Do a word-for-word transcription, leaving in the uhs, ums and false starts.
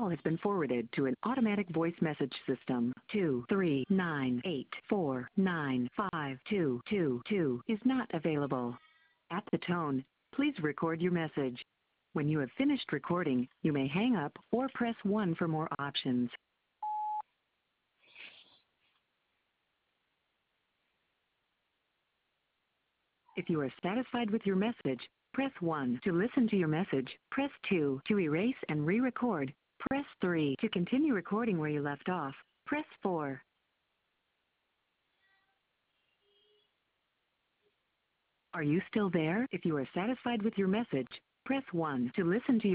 has been forwarded to an automatic voice message system. two three nine eight four nine five two two two is not available. At the tone, please record your message. When you have finished recording, you may hang up or press one for more options. If you are satisfied with your message, press one. To listen to your message, press two. To erase and re-record, press three. To continue recording where you left off, press four. Are you still there? If you are satisfied with your message, press one. To listen to your